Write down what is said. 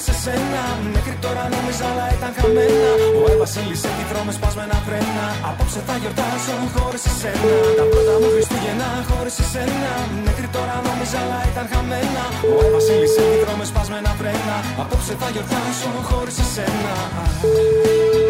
χωρίς εσένα. Μέχρι τώρα νόμιζα αλλά ήταν χαμένα. Ο Εύασίλης έχει δρόμες σπασμένα φρένα. Απόψε θα γιορτάσω χωρίς εσένα. Τα πρώτα μου Χριστούγεννα χωρίς εσένα. Μέχρι τώρα νόμιζα αλλά ήταν χαμένα. Ο Εύασίλης έχει δρόμες σπασμένα φρένα. Απόψε θα γιορτάσω χωρίς εσένα.